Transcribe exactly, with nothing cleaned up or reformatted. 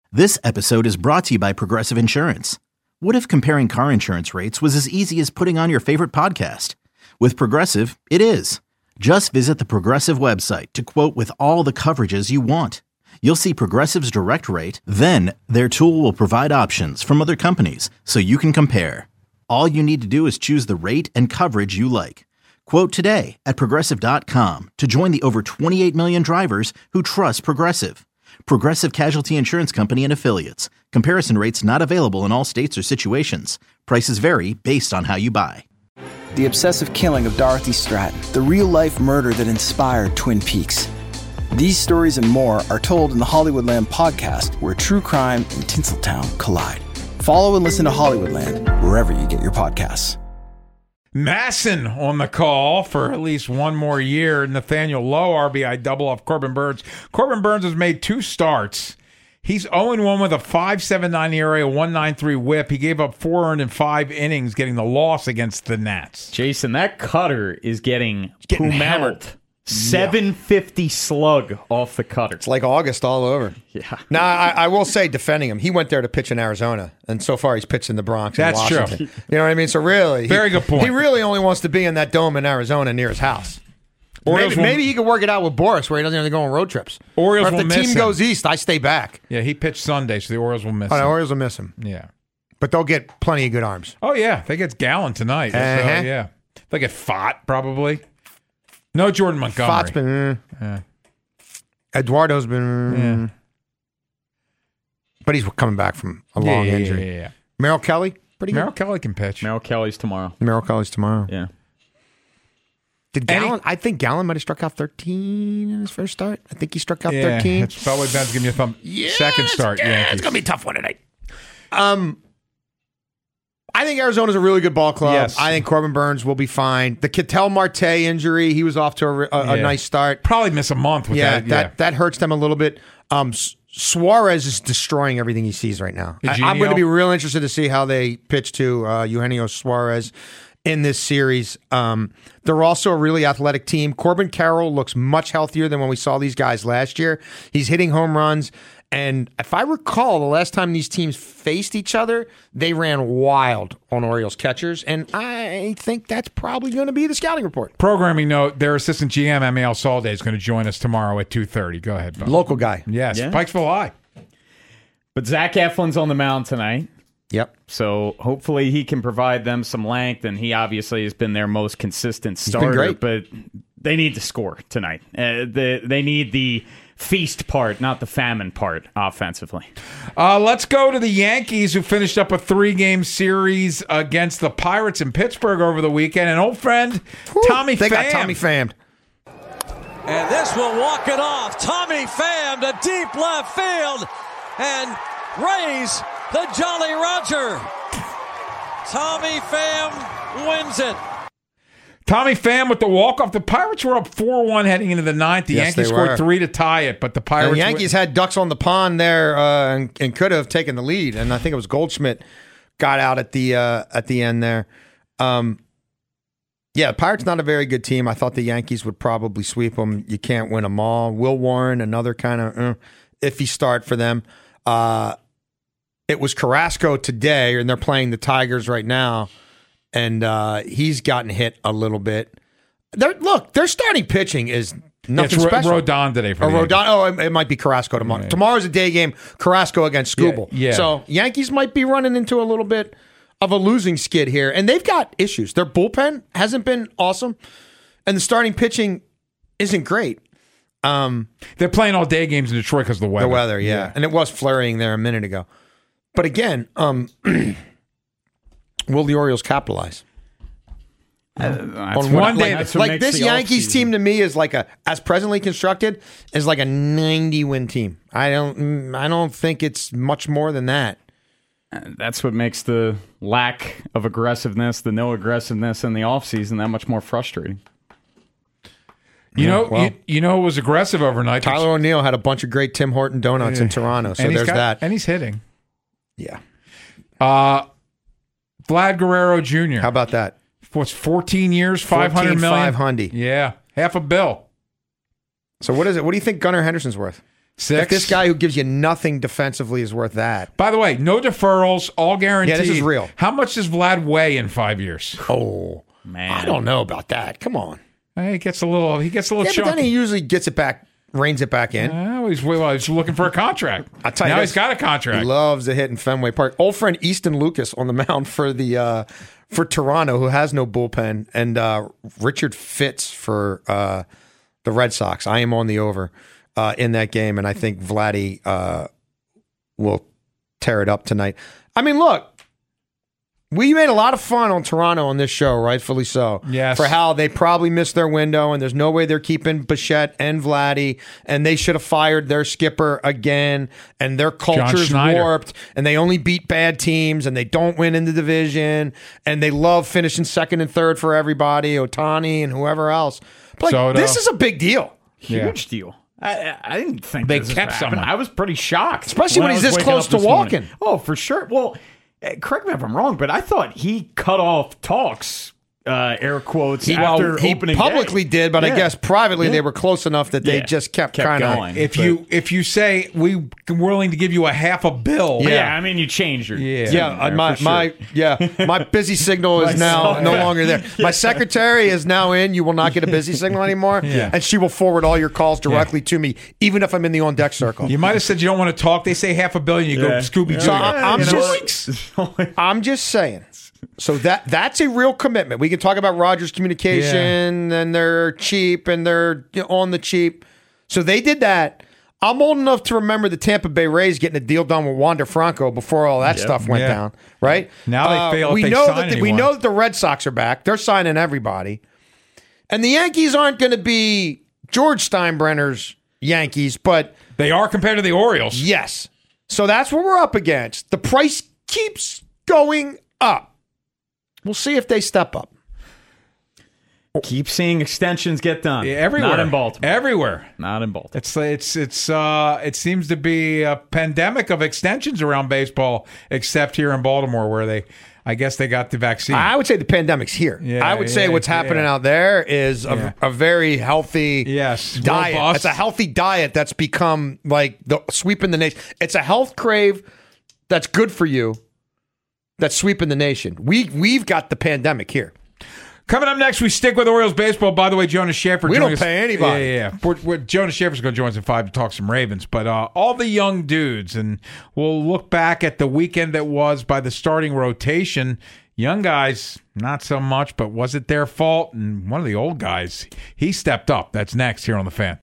This episode is brought to you by Progressive Insurance. What if comparing car insurance rates was as easy as putting on your favorite podcast? With Progressive, it is. Just visit the Progressive website to quote with all the coverages you want. You'll see Progressive's direct rate, then their tool will provide options from other companies so you can compare. All you need to do is choose the rate and coverage you like. Quote today at Progressive dot com to join the over twenty-eight million drivers who trust Progressive. Progressive Casualty Insurance Company and Affiliates. Comparison rates not available in all states or situations. Prices vary based on how you buy. The obsessive killing of Dorothy Stratton. The real-life murder that inspired Twin Peaks. These stories and more are told in the Hollywoodland podcast, where true crime and Tinseltown collide. Follow and listen to Hollywoodland wherever you get your podcasts. Masson on the call for at least one more year. Nathaniel Lowe, R B I double off Corbin Burns. Corbin Burns has made two starts. He's oh and one with a five point seven nine E R A, a one point nine three whip. He gave up four earned in five innings, getting the loss against the Nats. Jason, that cutter is getting, getting hammered. seven fifty slug off the cutter. It's like August all over. Yeah. Now, I, I will say, defending him, he went there to pitch in Arizona, and so far he's pitched in the Bronx and That's Washington. true. You know what I mean? So really, Very he, good point. He really only wants to be in that dome in Arizona near his house. Orioles maybe, will, maybe he could work it out with Boris, where he doesn't have to go on road trips. Orioles or if will the miss team him. goes east, I stay back. Yeah, he pitched Sunday, so the Orioles will miss Oh, him. the Orioles will miss him. Yeah. But they'll get plenty of good arms. Oh, yeah. They get Gallen tonight. Uh-huh. So, yeah. They get Fott, probably. No Jordan Montgomery. Fott's been... Uh, Yeah. Eduardo's been... Yeah. But he's coming back from a Yeah, long yeah, injury. Yeah, yeah, Merrill Kelly? Pretty yeah. good. Merrill Kelly can pitch. Merrill Kelly's tomorrow. Merrill Kelly's tomorrow. Yeah. Did And he- Gallen? I think Gallen might have struck out thirteen in his first start. I think he struck out Yeah, thirteen. it's probably Ben's giving you a thumb. Yeah, Second it's- start, yeah, Yankees. it's gonna be a tough one tonight. Um, I think Arizona's a really good ball club. Yes. I think Corbin Burns will be fine. The Ketel Marte injury, he was off to a, a, a Yeah. nice start. Probably miss a month with Yeah, that. that yeah. that hurts them a little bit. Um, S- Suarez is destroying everything he sees right now. I, I'm Eugenio? going to be real interested to see how they pitch to uh, Eugenio Suarez in this series. Um, they're also a really athletic team. Corbin Carroll looks much healthier than when we saw these guys last year. He's hitting home runs. And if I recall, the last time these teams faced each other, they ran wild on Orioles catchers. And I think that's probably going to be the scouting report. Programming note, their assistant G M, Amiel Salde, is going to join us tomorrow at two thirty. Go ahead, Bo. Local guy. Yes, Yeah. Pikesville High. But Zach Eflin's on the mound tonight. Yep. So hopefully he can provide them some length, and he obviously has been their most consistent starter. great. But they need to score tonight. Uh, the, they need the feast part, not the famine part, offensively. Uh, let's go to the Yankees, who finished up a three-game series against the Pirates in Pittsburgh over the weekend. And old friend Tommy They Pham. got Tommy Pham. And this will walk it off. Tommy Pham to deep left field and raise the Jolly Roger. Tommy Pham wins it. Tommy Pham with the walk-off. The Pirates were up four one heading into the ninth. The Yes, Yankees they scored were. three to tie it, but the The Pirates... Yankees had ducks on the pond there uh, and, and could have taken the lead, and I think it was Goldschmidt got out at the uh, at the end there. Um, yeah, the Pirates not a very good team. I thought the Yankees would probably sweep them. You can't win them all. Will Warren, another kind of uh, iffy start for them. Uh, it was Carrasco today, and they're playing the Tigers right now, and uh, he's gotten hit a little bit. They're, look, their starting pitching is nothing it's special. Ro- Rodon today for Or the Yankees. Rodon. Oh, it, it might be Carrasco tomorrow. Yeah. Tomorrow's a day game. Carrasco against Skubal. Yeah, yeah. So Yankees might be running into a little bit of a losing skid here, and they've got issues. Their bullpen hasn't been awesome, and the starting pitching isn't great. Um, They're playing all day games in Detroit because of the weather. the weather, yeah. and it was flurrying there a minute ago. But again, um, will the Orioles capitalize? That's On what- one day- like, that's what like makes this the Yankees offseason. team to me is like a, as presently constructed, is like a ninety win team. I don't, mm, I don't think it's much more than that. That's what makes the lack of aggressiveness, the no aggressiveness in the offseason that much more frustrating. You know, well. you, you know who was aggressive overnight? Tyler O'Neill had a bunch of great Tim Horton donuts in Toronto, so and he's there's got- that. And he's hitting. Yeah. Uh, Vlad Guerrero Junior How about that? What's fourteen years, five hundred million? five hundred. Yeah, half a bill. So what is it? What do you think Gunnar Henderson's worth? Six. If this guy who gives you nothing defensively is worth that. By the way, no deferrals, all guaranteed. Yeah, this is real. How much does Vlad weigh in five years? Oh, Man. I don't know about that. Come on. He gets a little. He gets a little Yeah, but chunky. then he usually gets it back, reins it back in. Oh, he's, well, he's looking for a contract. I'll tell you now this, he's got a He contract. loves a hit in Fenway Park. Old friend Easton Lucas on the mound for the uh, for Toronto, who has no bullpen, and uh, Richard Fitz for uh, the Red Sox. I am on the over uh, in that game, and I think Vladdy uh, will tear it up tonight. I mean, look. We made a lot of fun on Toronto on this show, rightfully so. Yes. For how they probably missed their window, and there's no way they're keeping Bichette and Vladdy, and they should have fired their skipper again, and their culture's Schneider. warped, and they only beat bad teams, and they don't win in the division, and they love finishing second and third for everybody, Ohtani and whoever else. But like, Soto. this is a big deal. Huge deal. I, I didn't think They this was kept happening. someone. I was pretty shocked, Especially when I he's was this waking close up to this morning. walking. Oh, for sure. Well, eh, correct me if I'm wrong, but I thought he cut off talks, uh, air quotes, He, after he opening publicly day. did, but I Yeah. guess privately Yeah. they were close enough that they Yeah. just kept, Kept kind of going. If But- you if you say we willing to give you a half a bill, Yeah. I mean, you changed your Yeah. Yeah, uh, there, my for sure. my yeah, my busy signal is now My- no longer there. My secretary is now in. You will not get a busy signal anymore, Yeah. and she will forward all your calls directly to me, even if I'm in the on deck circle. you might have said you don't want to talk. They say half a billion. You Yeah. go Scooby Doo. So I- I'm You know just what? I'm just saying. So that that's a real commitment. We can talk about Rogers Communication and they're cheap and they're you know, on the cheap. So they did that. I'm old enough to remember the Tampa Bay Rays getting a deal done with Wander Franco before all that stuff went Yeah. down, right? Now they fail if We they know sign that the, we anyone. know that the Red Sox are back. They're signing everybody, and the Yankees aren't going to be George Steinbrenner's Yankees, but They are compared to the Orioles. yes. So that's what we're up against. The price keeps going up. We'll see if they step up. Keep seeing extensions get done. Yeah, everywhere. Not in Baltimore. Everywhere. Not in Baltimore. It's it's it's uh it seems to be a pandemic of extensions around baseball, except here in Baltimore, where they, I guess they got the vaccine. I would say the pandemic's here. Yeah, I would say yeah, what's happening yeah. out there is a, Yeah. a very healthy Yes, diet. robust. It's a healthy diet that's become like the sweeping the nation. It's a health crave that's good for you. That's sweeping the nation. We we've got the pandemic here. Coming up next, we stick with Orioles baseball. By the way, Jonas Schaefer. We joining don't us- pay anybody. Yeah, yeah. yeah. We're, we're, Jonas Schaefer's going to join us at five to talk some Ravens, but uh, all the young dudes, and we'll look back at the weekend that was by the starting rotation. Young guys, not so much, but was it their fault? And one of the old guys, he stepped up. That's next here on The Fan.